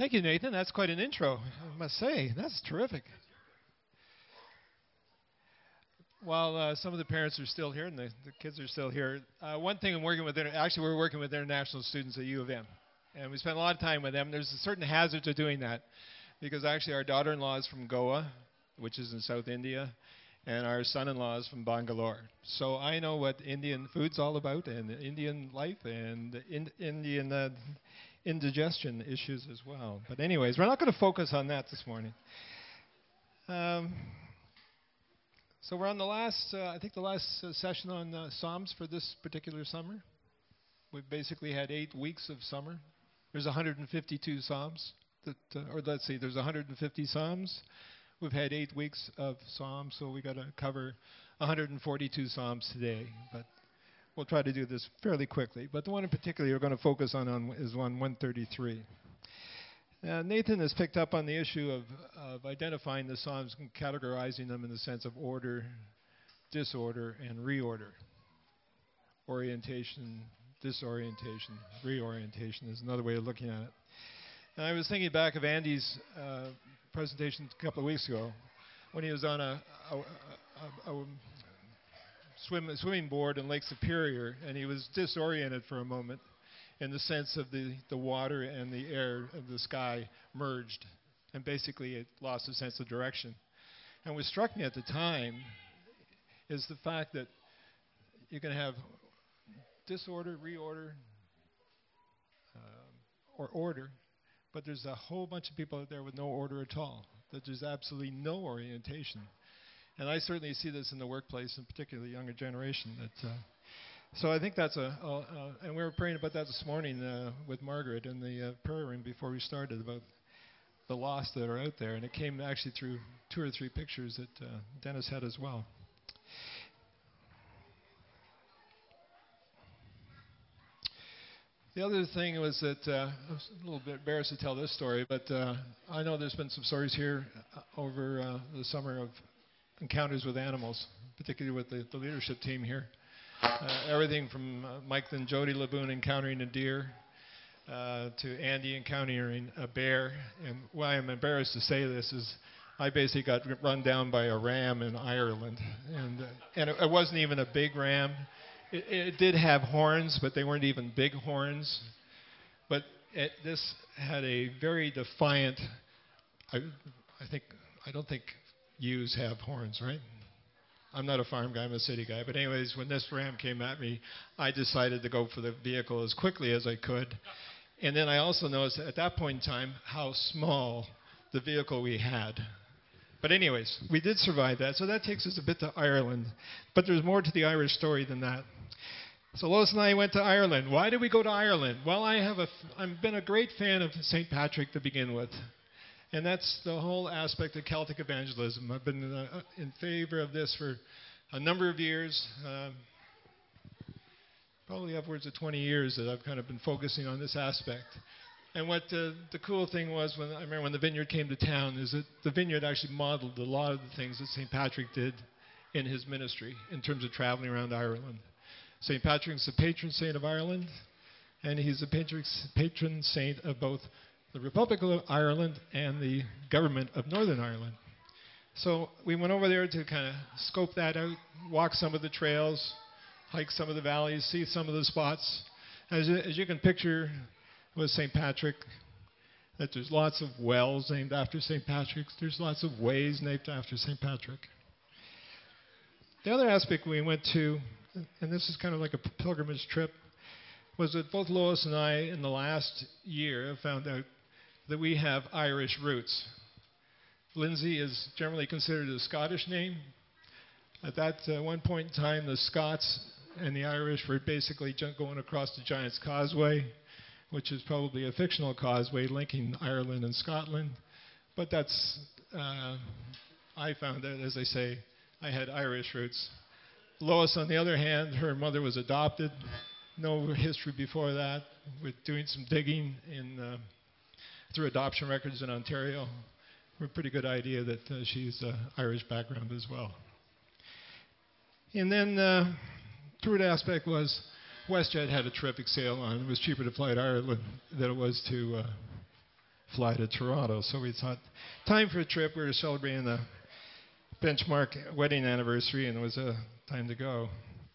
Thank you, Nathan. That's quite an intro, I must say. That's terrific. While some of the parents are still here and the kids are still here, one thing I'm working with, actually we're working with international students at U of M. And we spend a lot of time with them. There's a certain hazard to doing that because actually our daughter-in-law is from Goa, which is in South India, and our son-in-law is from Bangalore. So I know what Indian food's all about and Indian life and Indian indigestion issues as well. But anyways, we're not going to focus on that this morning. So we're on the last, I think the last session on Psalms for this particular summer. We've basically had 8 weeks of summer. There's 152 Psalms, there's 150 Psalms. We've had 8 weeks of Psalms, so we got to cover 142 Psalms today. But we'll try to do this fairly quickly. But the one in particular we're going to focus on is 133. Nathan has picked up on the issue of identifying the Psalms and categorizing them in the sense of order, disorder, and reorder. Orientation, disorientation, reorientation is another way of looking at it. And I was thinking back of Andy's presentation a couple of weeks ago when he was on a swimming board in Lake Superior, and he was disoriented for a moment in the sense of the water and the air of the sky merged, and basically it lost a sense of direction. And what struck me at the time is the fact that you can have disorder, reorder, or order, but there's a whole bunch of people out there with no order at all, that there's absolutely no orientation. And I certainly see this in the workplace, and particularly the younger generation. So I think that's and we were praying about that this morning with Margaret in the prayer room before we started about the lost that are out there. And it came actually through 2 or 3 pictures that Dennis had as well. The other thing was that I was a little bit embarrassed to tell this story, but I know there's been some stories here over the summer of encounters with animals, particularly with the leadership team here. Everything from Mike and Jody Laboon encountering a deer to Andy encountering a bear. And why I'm embarrassed to say this is I basically got run down by a ram in Ireland. And it wasn't even a big ram. It did have horns, but they weren't even big horns. But this had a very defiant, I don't think ewes have horns, right? I'm not a farm guy, I'm a city guy. But anyways, when this ram came at me, I decided to go for the vehicle as quickly as I could. And then I also noticed at that point in time how small the vehicle we had. But anyways, we did survive that. So that takes us a bit to Ireland. But there's more to the Irish story than that. So Lois and I went to Ireland. Why did we go to Ireland? Well, I've been a great fan of St. Patrick to begin with. And that's the whole aspect of Celtic evangelism. I've been in favor of this for a number of years, probably upwards of 20 years that I've kind of been focusing on this aspect. And what the cool thing was, I remember when the Vineyard came to town, is that the Vineyard actually modeled a lot of the things that St. Patrick did in his ministry in terms of traveling around Ireland. St. Patrick's the patron saint of Ireland, and he's the patron saint of both the Republic of Ireland and the government of Northern Ireland. So we went over there to kind of scope that out, walk some of the trails, hike some of the valleys, see some of the spots. As you can picture with St. Patrick, that there's lots of wells named after St. Patrick. There's lots of ways named after St. Patrick. The other aspect we went to, and this is kind of like a pilgrimage trip, was that both Lois and I in the last year have found out that we have Irish roots. Lindsay is generally considered a Scottish name. At that one point in time, the Scots and the Irish were basically going across the Giant's Causeway, which is probably a fictional causeway linking Ireland and Scotland. But that's, I found that, as I say, I had Irish roots. Lois, on the other hand, her mother was adopted. No history before that. With doing some digging through adoption records in Ontario, a pretty good idea that she's Irish background as well. And then third aspect was WestJet had a terrific sale on. It was cheaper to fly to Ireland than it was to fly to Toronto. So we thought, time for a trip. We were celebrating the Benchmark wedding anniversary, and it was time to go.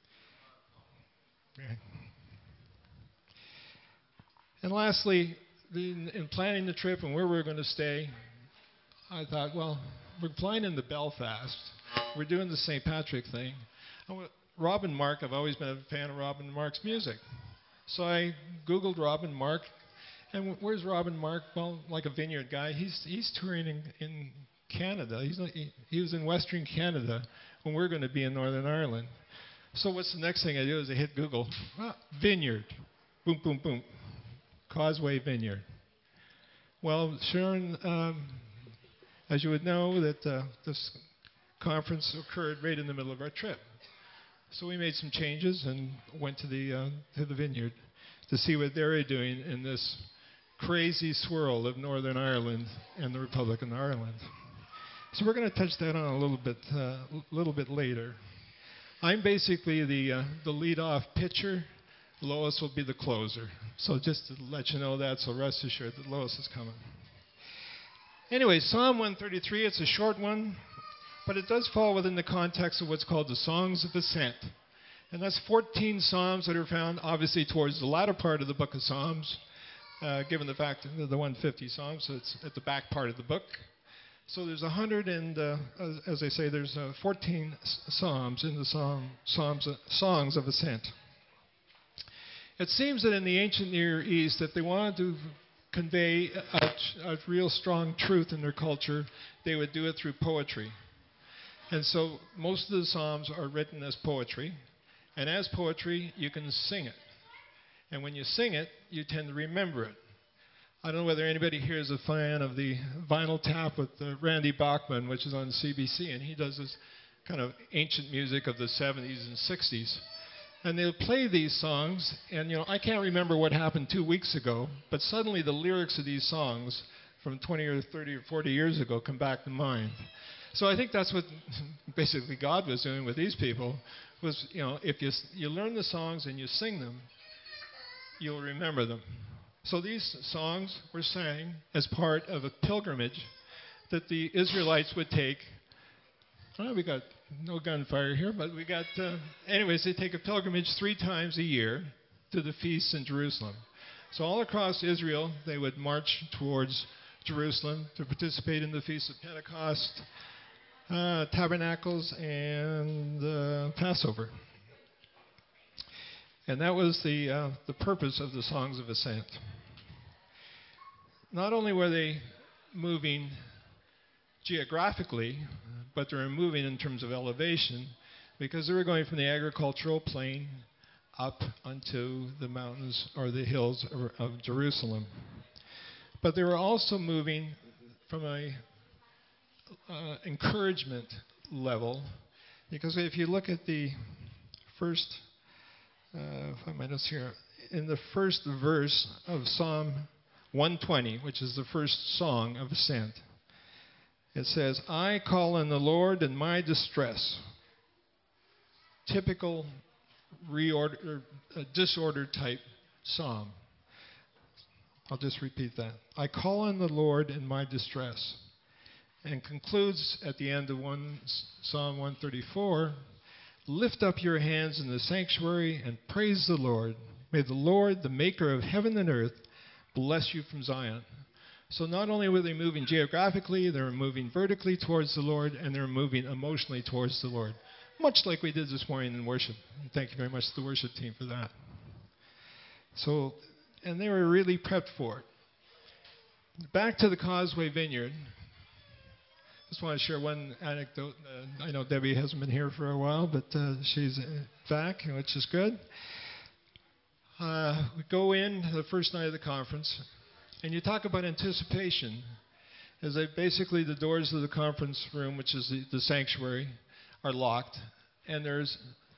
And lastly, in planning the trip and where we were going to stay, I thought, well, we're flying into Belfast. We're doing the St. Patrick thing. Robin Mark, I've always been a fan of Robin Mark's music. So I Googled Robin Mark. And where's Robin Mark? Well, like a vineyard guy, he's touring in Canada. He was in Western Canada when we're going to be in Northern Ireland. So what's the next thing I do is I hit Google. Vineyard. Boom, boom, boom. Causeway Vineyard. Well, Sharon, as you would know, that this conference occurred right in the middle of our trip. So we made some changes and went to the vineyard to see what they're doing in this crazy swirl of Northern Ireland and the Republic of Ireland. So we're going to touch that on a little bit later. I'm basically the lead-off pitcher. Lois will be the closer. So just to let you know that, so rest assured that Lois is coming. Anyway, Psalm 133, it's a short one, but it does fall within the context of what's called the Songs of Ascent. And that's 14 psalms that are found, obviously, towards the latter part of the book of Psalms, given the fact that they're the 150 psalms, so it's at the back part of the book. So there's 100 and, as I say, there's 14 psalms in the Songs of Ascent. It seems that in the ancient Near East, that they wanted to convey a real strong truth in their culture, they would do it through poetry. And so most of the psalms are written as poetry. And as poetry, you can sing it. And when you sing it, you tend to remember it. I don't know whether anybody here is a fan of the Vinyl Tap with Randy Bachman, which is on CBC, and he does this kind of ancient music of the 70s and 60s. And they'll play these songs, and I can't remember what happened 2 weeks ago, but suddenly the lyrics of these songs from 20 or 30 or 40 years ago come back to mind. So I think that's what basically God was doing with these people, was, if you learn the songs and you sing them, you'll remember them. So these songs were sang as part of a pilgrimage that the Israelites would take. We got no gunfire here, but we got, anyways, they take a pilgrimage 3 times a year to the feasts in Jerusalem. So all across Israel, they would march towards Jerusalem to participate in the Feast of Pentecost, Tabernacles, and Passover. And that was the purpose of the Songs of Ascent. Not only were they moving geographically, but they were moving in terms of elevation, because they were going from the agricultural plain up onto the mountains or the hills of Jerusalem. But they were also moving from a encouragement level, because if you look at the first, find my notes here, in the first verse of Psalm 120, which is the first song of ascent, it says, I call on the Lord in my distress. Typical disorder type psalm. I'll just repeat that. I call on the Lord in my distress. And concludes at the end of Psalm 134, lift up your hands in the sanctuary and praise the Lord. May the Lord, the maker of heaven and earth, bless you from Zion. So not only were they moving geographically, they were moving vertically towards the Lord, and they were moving emotionally towards the Lord. Much like we did this morning in worship. And thank you very much to the worship team for that. So, and they were really prepped for it. Back to the Causeway Vineyard. Just want to share one anecdote. I know Debbie hasn't been here for a while, but she's back, which is good. We go in the first night of the conference, and you talk about anticipation. Is that basically the doors of the conference room, which is the sanctuary, are locked, and there's,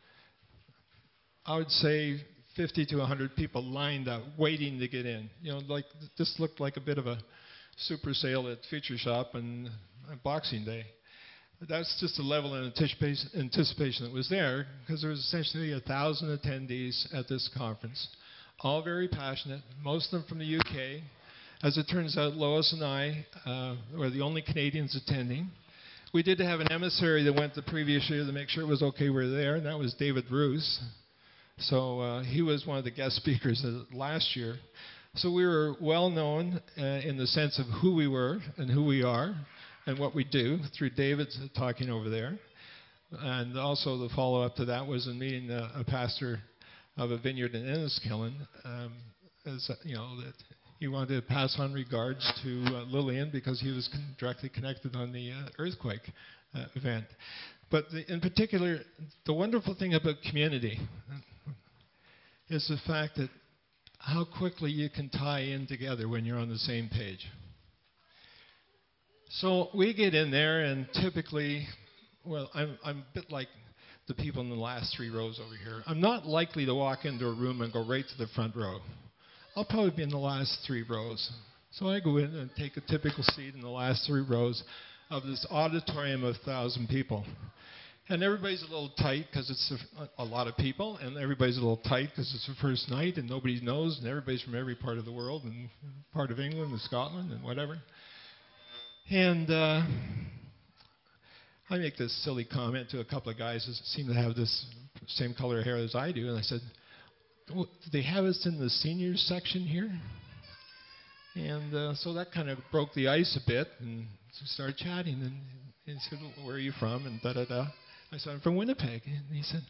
I would say, 50 to 100 people lined up waiting to get in. Like this looked like a bit of a super sale at Future Shop and Boxing Day. But that's just the level of anticipation that was there, because there was essentially 1,000 attendees at this conference, all very passionate, most of them from the UK. As it turns out, Lois and I were the only Canadians attending. We did have an emissary that went the previous year to make sure it was okay we were there, and that was David Bruce. So he was one of the guest speakers last year. So we were well known in the sense of who we were and who we are and what we do through David's talking over there. And also the follow-up to that was in meeting a pastor of a vineyard in Enniskillen, as you know, that he wanted to pass on regards to Lillian because he was directly connected on the earthquake event. But in particular, the wonderful thing about community is the fact that how quickly you can tie in together when you're on the same page. So we get in there, and typically, well, I'm a bit like the people in the last 3 rows over here. I'm not likely to walk into a room and go right to the front row. I'll probably be in the last 3 rows. So I go in and take a typical seat in the last 3 rows of this auditorium of 1,000 people. And everybody's a little tight because it's a lot of people, and everybody's a little tight because it's the first night and nobody knows, and everybody's from every part of the world and part of England and Scotland and whatever. And I make this silly comment to a couple of guys who seem to have this same color hair as I do, and I said, well, do they have us in the seniors section here? And so that kind of broke the ice a bit, and we started chatting, and he said, well, where are you from? And da-da-da. I said, I'm from Winnipeg. And he said,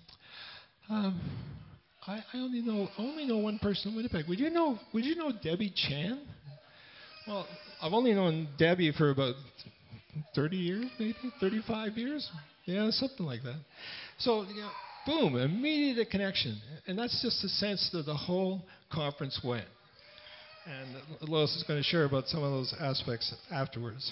I only know one person in Winnipeg. Would you know Debbie Chan? Well, I've only known Debbie for about 30 years, maybe 35 years. Yeah, something like that. So, boom, immediate connection. And that's just the sense that the whole conference went. And Lois is going to share about some of those aspects afterwards.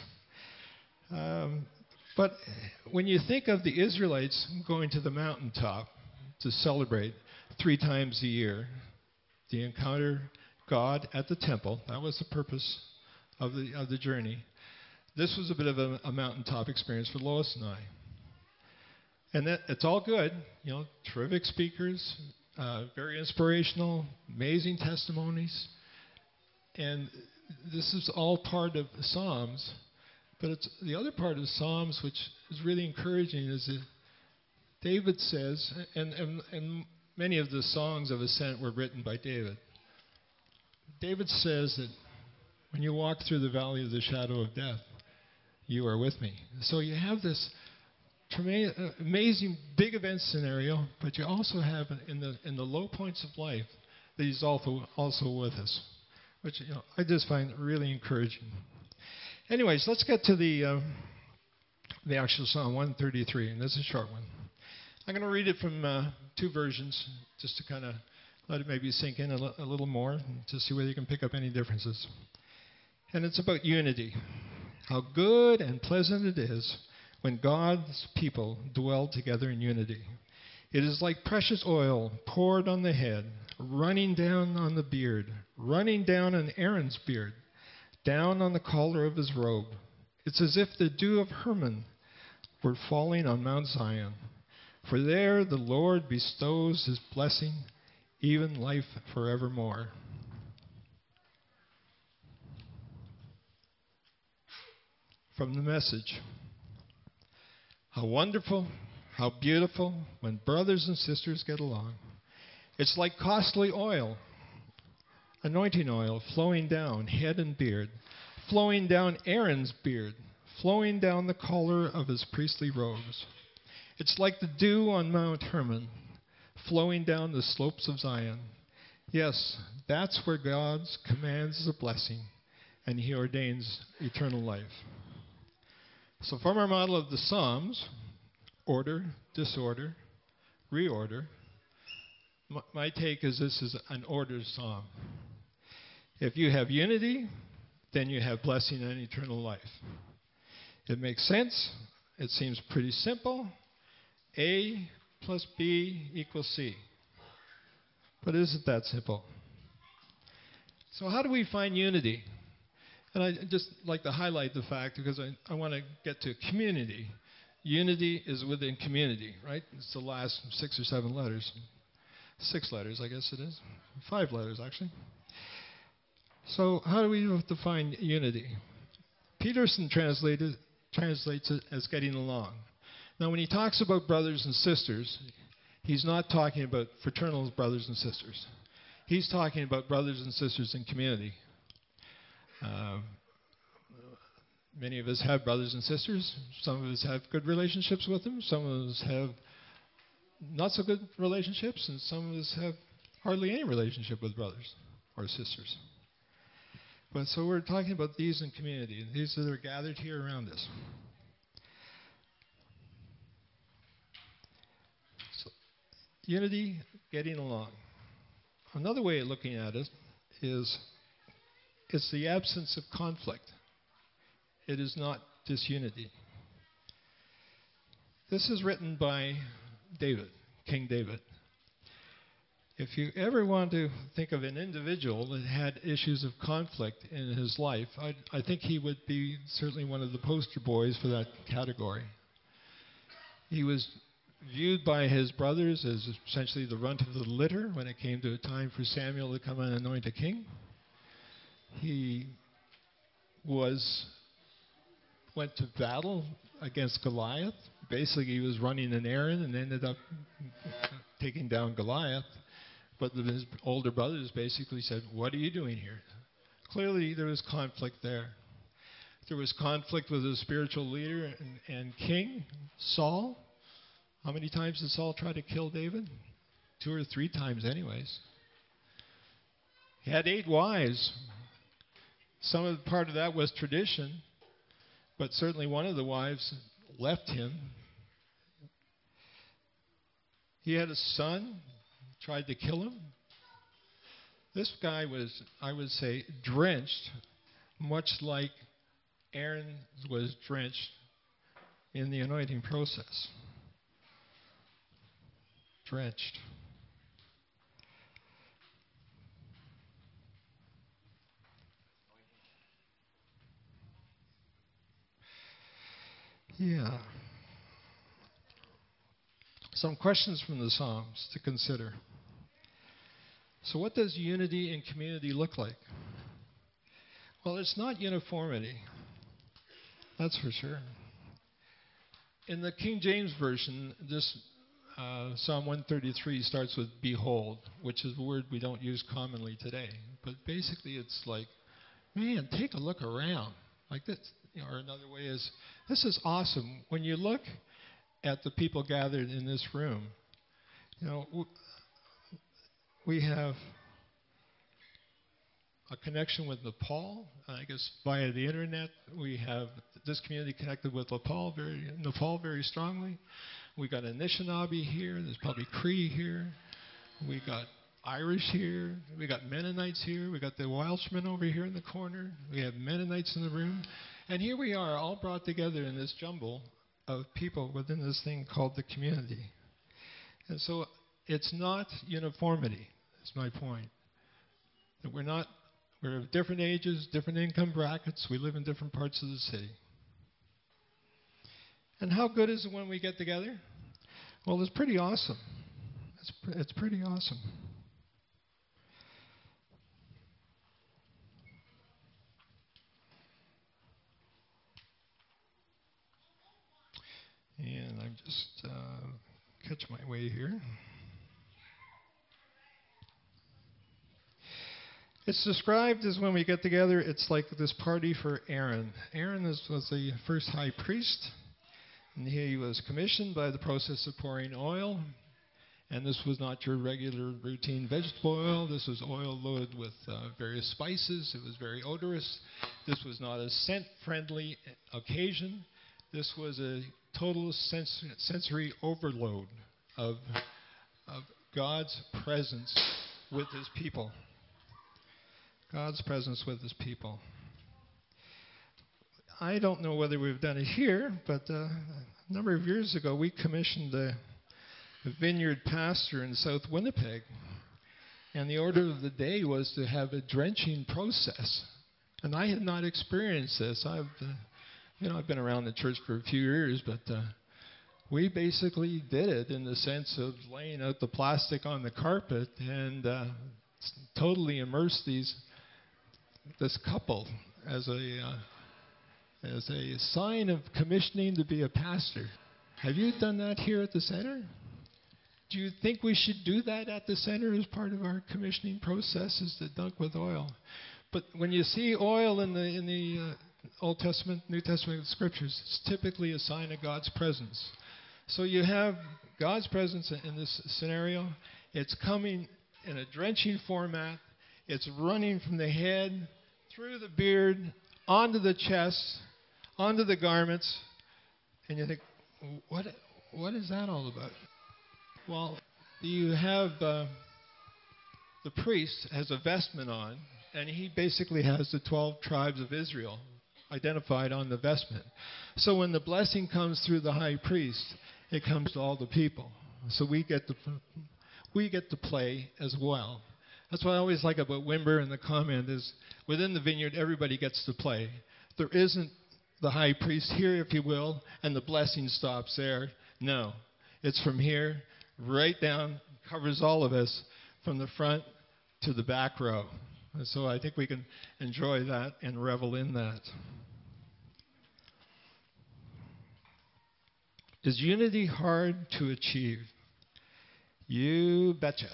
But when you think of the Israelites going to the mountaintop to celebrate 3 times a year, to encounter God at the temple, that was the purpose of the journey. This was a bit of a mountaintop experience for Lois and I. And it's all good, terrific speakers, very inspirational, amazing testimonies. And this is all part of the Psalms. But it's the other part of Psalms which is really encouraging is that David says, and many of the songs of ascent were written by David. David says that when you walk through the valley of the shadow of death, you are with me. So you have this amazing big event scenario, but you also have in the low points of life that he's also with us, which I just find really encouraging. Anyways, let's get to the actual Psalm 133, and this is a short one. I'm going to read it from 2 versions just to kind of let it maybe sink in a little more to see whether you can pick up any differences. And it's about unity. How good and pleasant it is when God's people dwell together in unity. It is like precious oil poured on the head, running down on the beard, running down on Aaron's beard, down on the collar of his robe. It's as if the dew of Hermon were falling on Mount Zion. For there the Lord bestows his blessing, even life forevermore. From the Message. How wonderful, how beautiful when brothers and sisters get along. It's like costly oil, anointing oil flowing down head and beard, flowing down Aaron's beard, flowing down the collar of his priestly robes. It's like the dew on Mount Hermon, flowing down the slopes of Zion. Yes, that's where God commands the blessing, and he ordains eternal life. So from our model of the Psalms, order, disorder, reorder, my take is this is an ordered psalm. If you have unity, then you have blessing and eternal life. It makes sense. It seems pretty simple. A plus B equals C. But it isn't that simple. So how do we find unity? And I just like to highlight the fact because I want to get to community. Unity is within community, right? It's the last 6 or 7 letters. 6 letters, I guess it is. 5 letters, actually. So how do we define unity? Peterson translates it as getting along. Now, when he talks about brothers and sisters, he's not talking about fraternal brothers and sisters. He's talking about brothers and sisters in community. Many of us have brothers and sisters. Some of us have good relationships with them. Some of us have not so good relationships, and some of us have hardly any relationship with brothers or sisters. But so we're talking about these in community, and these that are gathered here around us. So, unity, getting along. Another way of looking at it is it's the absence of conflict. It is not disunity. This is written by David, King David. If you ever want to think of an individual that had issues of conflict in his life, I think he would be certainly one of the poster boys for that category. He was viewed by his brothers as essentially the runt of the litter when it came to a time for Samuel to come and anoint a king. He went to battle against Goliath. Basically, he was running an errand and ended up taking down Goliath. But his older brothers basically said, "What are you doing here?" Clearly, there was conflict there. There was conflict with his spiritual leader and king, Saul. How many times did Saul try to kill David? 2 or 3 times anyways. He had 8 wives. Part of that was tradition, but certainly one of the wives left him. He had a son, tried to kill him. This guy was, I would say, drenched, much like Aaron was drenched in the anointing process. Drenched. Yeah. Some questions from the Psalms to consider. So what does unity in community look like? Well, it's not uniformity. That's for sure. In the King James Version, this Psalm 133 starts with behold, which is a word we don't use commonly today. But basically it's like, man, take a look around. Like this, or another way is, this is awesome. When you look at the people gathered in this room, we have a connection with Nepal. I guess via the internet, we have this community connected with Nepal very strongly. We got Anishinaabe here. There's probably Cree here. We got Irish here. We got Mennonites here. We got the Welshmen over here in the corner. We have Mennonites in the room. And here we are, all brought together in this jumble of people within this thing called the community. And so it's not uniformity, is my point. That we're of different ages, different income brackets. We live in different parts of the city. And how good is it when we get together? Well, it's pretty awesome. It's pretty awesome. And I'm just catch my way here. It's described as when we get together, it's like this party for Aaron. Aaron was the first high priest, and he was commissioned by the process of pouring oil. And this was not your regular routine vegetable oil. This was oil loaded with various spices. It was very odorous. This was not a scent-friendly occasion. This was a total sensory overload of God's presence with his people. God's presence with his people. I don't know whether we've done it here, but a number of years ago we commissioned a vineyard pastor in South Winnipeg. And the order of the day was to have a drenching process. And I had not experienced this. I've been around the church for a few years, but we basically did it in the sense of laying out the plastic on the carpet and totally immersed these this couple as a sign of commissioning to be a pastor. Have you done that here at the center? Do you think we should do that at the center as part of our commissioning process, is to dunk with oil? But when you see oil in the Old Testament, New Testament scriptures, it's typically a sign of God's presence. So you have God's presence in this scenario. It's coming in a drenching format. It's running from the head, through the beard, onto the chest, onto the garments. And you think, what is that all about? Well, you have the priest has a vestment on, and he basically has the 12 tribes of Israel identified on the vestment. So when the blessing comes through the high priest, it comes to all the people. So we get to play as well. That's what I always like about Wimber and the comment is within the vineyard, everybody gets to play. There isn't the high priest here, if you will, and the blessing stops there. No, it's from here right down, covers all of us from the front to the back row. And so I think we can enjoy that and revel in that. Is unity hard to achieve? You betcha.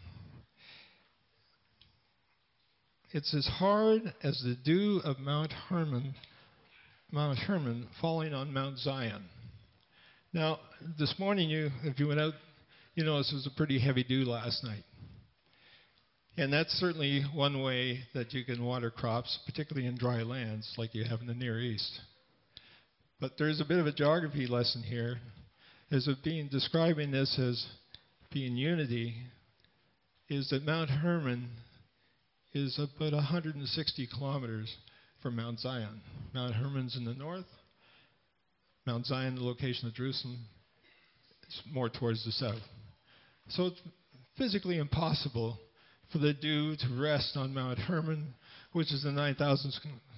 It's as hard as the dew of Mount Hermon falling on Mount Zion. Now, this morning, if you went out, you noticed it was a pretty heavy dew last night. And that's certainly one way that you can water crops, particularly in dry lands like you have in the Near East. But there's a bit of a geography lesson here, as of describing this as being unity, is that Mount Hermon is about 160 kilometers from Mount Zion. Mount Hermon's in the north. Mount Zion, the location of Jerusalem, is more towards the south. So it's physically impossible for the dew to rest on Mount Hermon, which is a 9,000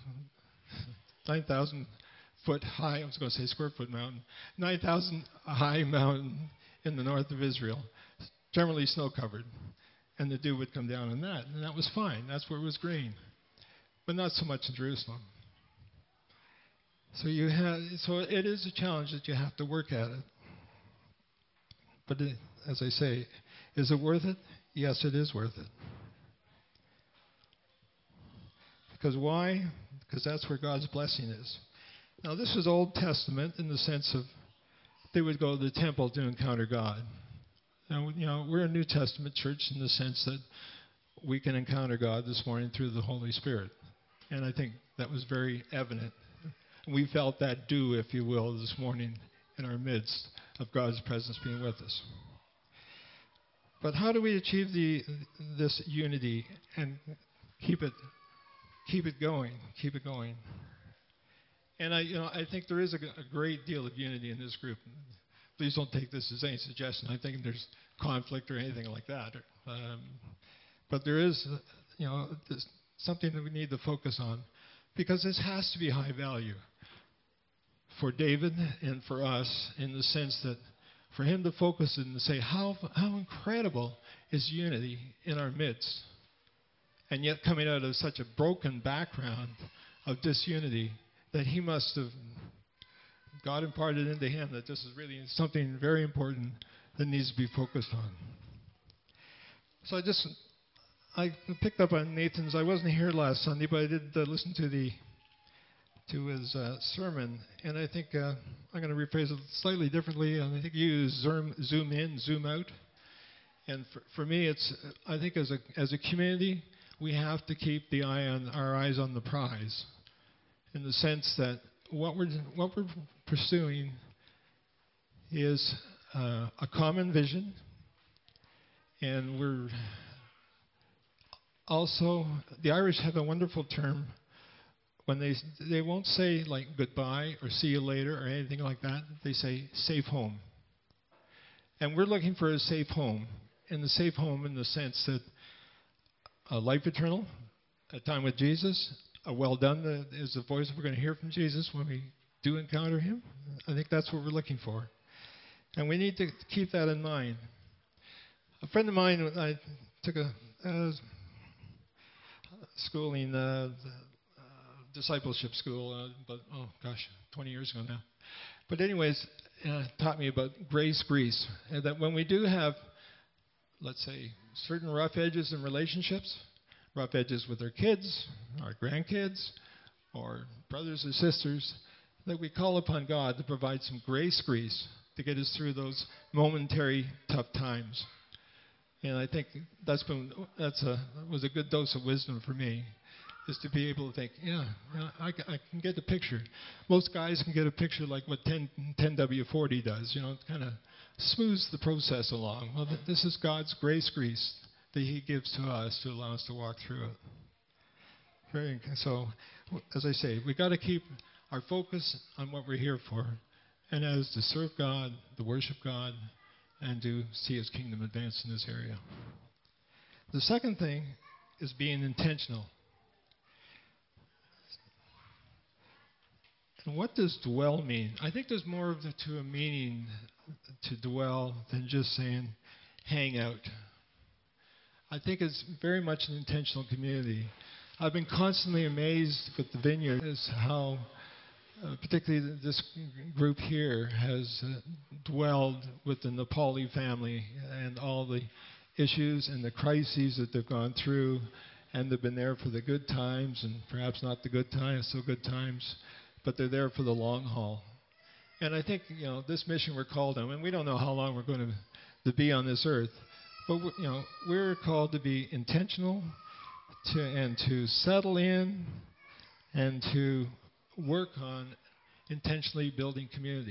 foot high, I was going to say square foot mountain, 9,000 high mountain in the north of Israel, generally snow covered. And the dew would come down on that, and that was fine. That's where it was green, but not so much in Jerusalem. So it is a challenge that you have to work at it. But as I say, is it worth it? Yes, it is worth it. Because why? Because that's where God's blessing is. Now, this is Old Testament in the sense of they would go to the temple to encounter God. Now, we're a New Testament church in the sense that we can encounter God this morning through the Holy Spirit. And I think that was very evident. We felt that dew, if you will, this morning in our midst of God's presence being with us. But how do we achieve this unity and keep it going? Keep it going. And I think there is a great deal of unity in this group. Please don't take this as any suggestion. I think there's conflict or anything like that. But there is, something that we need to focus on, because this has to be high value for David and for us, in the sense that for him to focus and say, how incredible is unity in our midst, and yet coming out of such a broken background of disunity, that he must have, God imparted into him that this is really something very important that needs to be focused on. So I picked up on Nathan's. I wasn't here last Sunday, but I did listen to his sermon, and I think I'm going to rephrase it slightly differently. And I think you use zoom in, zoom out. And for me, I think as a community, we have to keep our eyes on the prize, in the sense that what we're pursuing is a common vision, and we're also, the Irish have a wonderful term when they won't say like goodbye or see you later or anything like that. They say safe home. And we're looking for a safe home, and the safe home in the sense that a life eternal, a time with Jesus, a well done is the voice we're going to hear from Jesus when we do encounter him. I think that's what we're looking for. And we need to keep that in mind. A friend of mine, I took schooling, discipleship school, but 20 years ago now. But anyways, taught me about grace grease, and that when we do have, let's say, certain rough edges in relationships, rough edges with our kids, our grandkids, or brothers or sisters, that we call upon God to provide some grace grease to get us through those momentary tough times. And I think was a good dose of wisdom for me, is to be able to think, I can get the picture. Most guys can get a picture like what 10W40 does. It kind of smooths the process along. Well, this is God's grace grease that He gives to us to allow us to walk through it. So, as I say, we got to keep our focus on what we're here for, and that is to serve God, to worship God, and to see His kingdom advance in this area. The second thing is being intentional. And what does dwell mean? I think there's more to a meaning to dwell than just saying hang out. I think it's very much an intentional community. I've been constantly amazed with the Vineyard is how particularly this group here has dwelled with the Napoli family and all the issues and the crises that they've gone through, and they've been there for the good times and perhaps not the good times, so good times, but they're there for the long haul. And I think, this mission we're called on, and we don't know how long we're going to be on this earth, but we're called to be intentional and to settle in and to work on intentionally building community.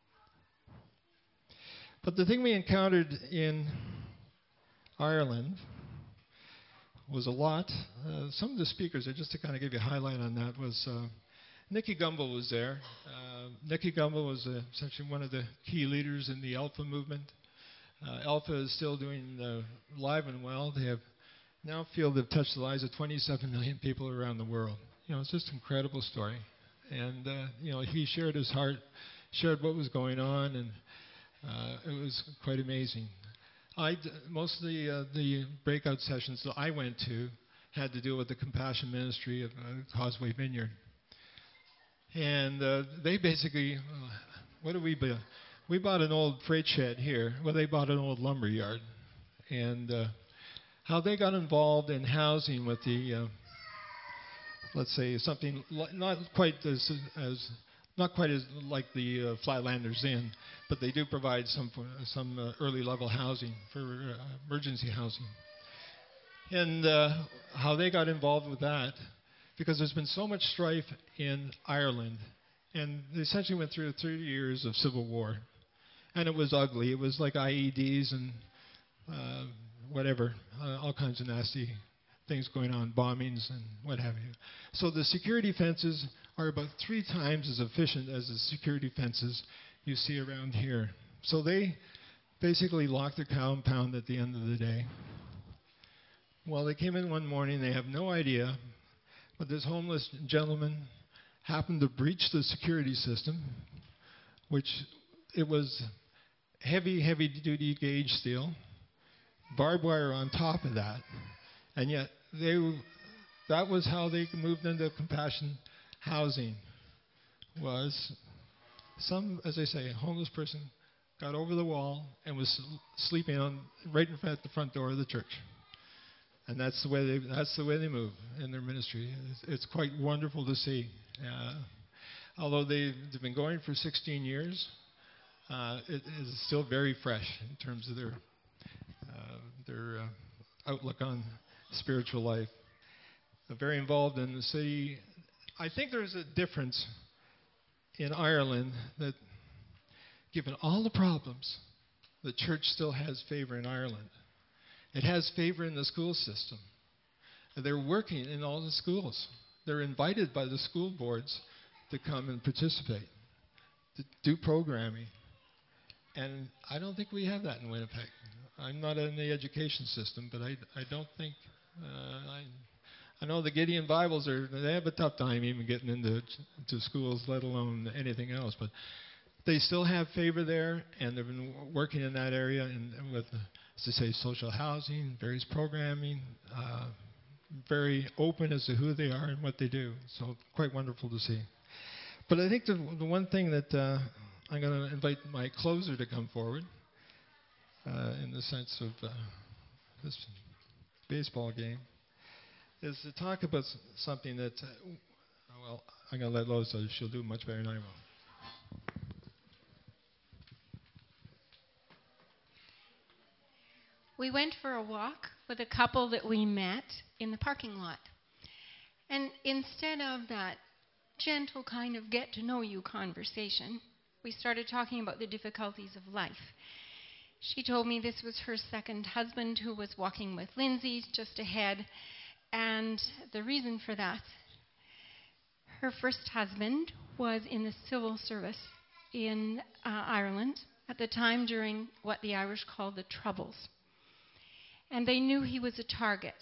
But the thing we encountered in Ireland was a lot. Some of the speakers, just to kind of give you a highlight on that, was Nicky Gumbel was there. Nicky Gumbel was essentially one of the key leaders in the Alpha movement. Alpha is still doing live and well. They have now feel they've touched the lives of 27 million people around the world. It's just an incredible story. And, he shared his heart, shared what was going on, and it was quite amazing. Most of the breakout sessions that I went to had to do with the compassion ministry of Causeway Vineyard. And they basically, what did we buy? We bought an old freight shed here. Well, they bought an old lumber yard. And how they got involved in housing with the, let's say, something not quite as like the Flatlanders Inn, but they do provide some early level housing for emergency housing. And how they got involved with that, because there's been so much strife in Ireland, and they essentially went through 30 years of civil war, and it was ugly. It was like IEDs and all kinds of nasty things going on, bombings and what have you. So the security fences are about 3 times as efficient as the security fences you see around here. So they basically locked their compound at the end of the day. Well, they came in one morning, they have no idea, but this homeless gentleman happened to breach the security system, which it was heavy duty gauge steel, barbed wire on top of that, and yet that was how they moved into compassion housing. Was as I say, a homeless person got over the wall and was sleeping right in front of the front door of the church. And that's the way they move in their ministry. It's quite wonderful to see. Although they've been going for 16 years, it is still very fresh in terms of their outlook on spiritual life. They're very involved in the city. I think there's a difference in Ireland that, given all the problems, the church still has favor in Ireland. It has favor in the school system. They're working in all the schools. They're invited by the school boards to come and participate, to do programming. And I don't think we have that in Winnipeg. I'm not in the education system, but I don't think... I know the Gideon Bibles they have a tough time even getting into schools, let alone anything else. But they still have favor there, and they've been working in that area and with, as I say, social housing, various programming, very open as to who they are and what they do. So quite wonderful to see. But I think the one thing that I'm going to invite my closer to come forward in the sense of this baseball game is to talk about something that, well, I'm going to let Lois, so she'll do much better than I will. We went for a walk with a couple that we met in the parking lot. And instead of that gentle kind of get-to-know-you conversation, we started talking about the difficulties of life. She told me this was her second husband who was walking with Lindsay just ahead. And the reason for that, her first husband was in the civil service in Ireland at the time during what the Irish called the Troubles. And they knew he was a target.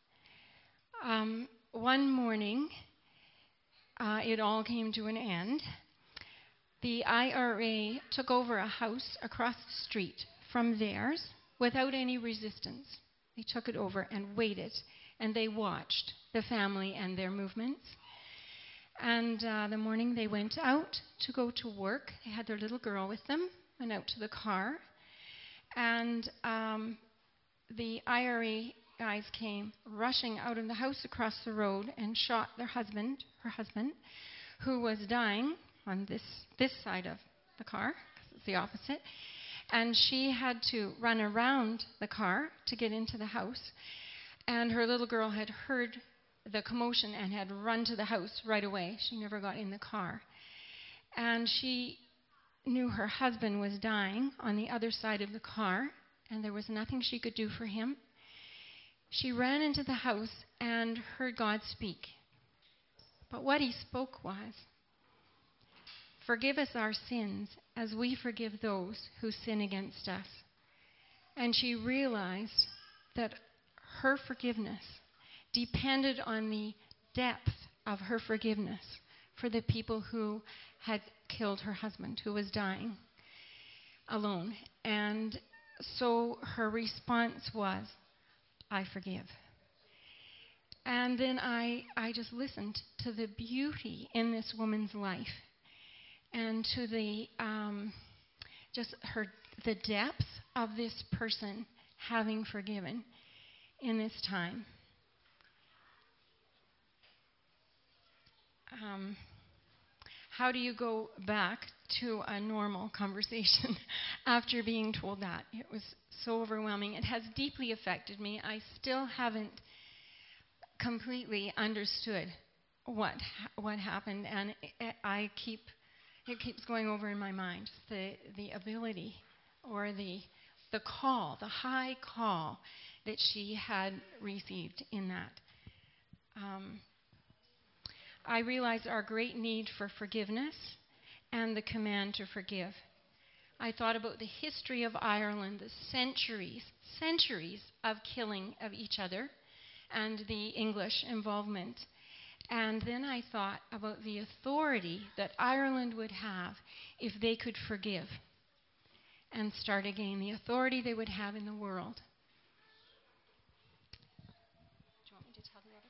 One morning, it all came to an end. The IRA took over a house across the street from theirs without any resistance. They took it over and waited, and they watched the family and their movements. And the morning they went out to go to work, they had their little girl with them, went out to the car, and the IRA guys came rushing out of the house across the road and shot her husband, who was dying on this side of the car, because it's the opposite. And she had to run around the car to get into the house. And her little girl had heard the commotion and had run to the house right away. She never got in the car. And she knew her husband was dying on the other side of the car, and there was nothing she could do for him. She ran into the house and heard God speak. But what he spoke was, "Forgive us our sins as we forgive those who sin against us." And she realized that her forgiveness depended on the depth of her forgiveness for the people who had killed her husband, who was dying alone. And so her response was, "I forgive." And then I just listened to the beauty in this woman's life and to the the depth of this person having forgiven in this time. How do you go back to a normal conversation after being told that? It was so overwhelming. It has deeply affected me. I still haven't completely understood what happened, and it keeps going over in my mind. The ability or the call, the high call that she had received in that. I realized our great need for forgiveness and the command to forgive. I thought about the history of Ireland, the centuries of killing of each other, and the English involvement. And then I thought about the authority that Ireland would have if they could forgive and start again, the authority they would have in the world. Do you want me to tell the other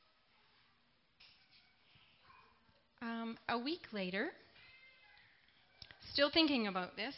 part? A week later, still thinking about this,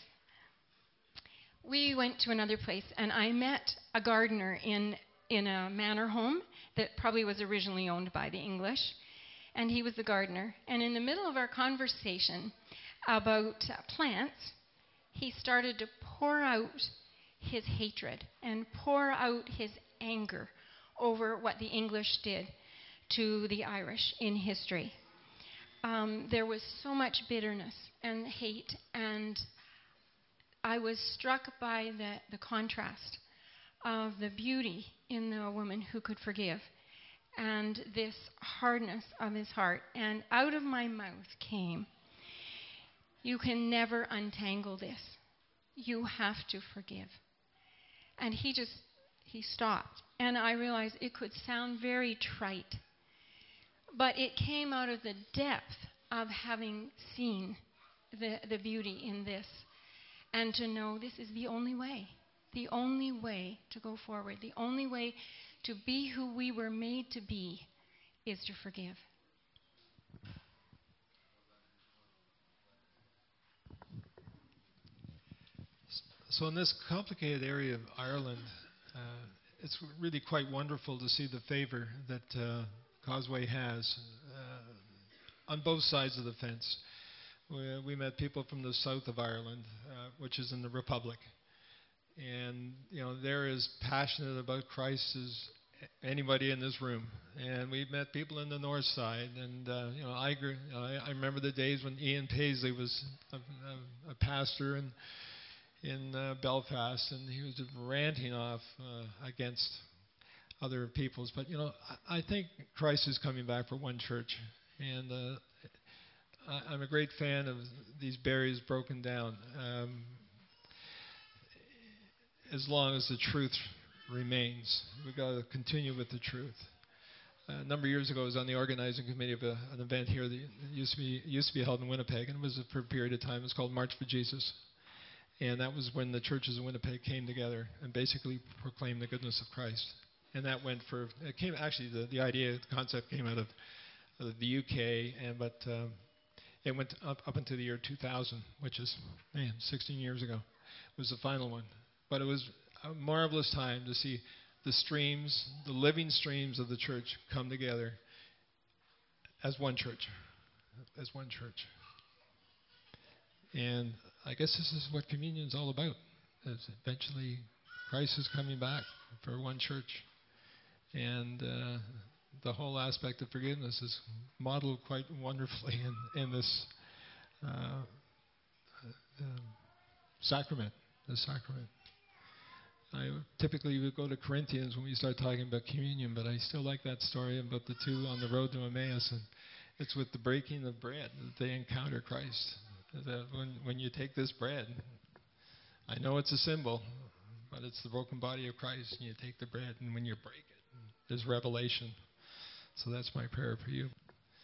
we went to another place, and I met a gardener in a manor home that probably was originally owned by the English, and he was the gardener. And in the middle of our conversation about plants, he started to pour out his hatred and pour out his anger over what the English did to the Irish in history. There was so much bitterness and hate, and I was struck by the contrast of the beauty in the woman who could forgive and this hardness of his heart. And out of my mouth came, "You can never untangle this. You have to forgive." And he stopped. And I realized it could sound very trite, but it came out of the depth of having seen the beauty in this, and to know this is the only way to go forward, the only way to be who we were made to be is to forgive. So in this complicated area of Ireland, it's really quite wonderful to see the favor that Causeway has on both sides of the fence. We met people from the south of Ireland, which is in the Republic. And, they're as passionate about Christ as anybody in this room. And we met people in the north side. And, I remember the days when Ian Paisley was a pastor in Belfast, and he was just ranting off against other peoples. But, I think Christ is coming back for one church. And I'm a great fan of these barriers broken down. As long as the truth remains, we've got to continue with the truth. A number of years ago, I was on the organizing committee of an event here that used to be held in Winnipeg, and it was for a period of time. It was called March for Jesus, and that was when the churches in Winnipeg came together and basically proclaimed the goodness of Christ. And that went for it came actually the idea, the concept came out of the UK, but it went up into the year 2000, which is 16 years ago. It was the final one. But it was a marvelous time to see the streams, the living streams of the church come together as one church. As one church. And I guess this is what communion is all about. Is eventually Christ is coming back for one church. And the whole aspect of forgiveness is modeled quite wonderfully in this sacrament. The sacrament. I typically would go to Corinthians when we start talking about communion, but I still like that story about the two on the road to Emmaus, and it's with the breaking of bread that they encounter Christ. That when you take this bread, I know it's a symbol, but it's the broken body of Christ, and you take the bread, and when you break it, there's revelation. So that's my prayer for you.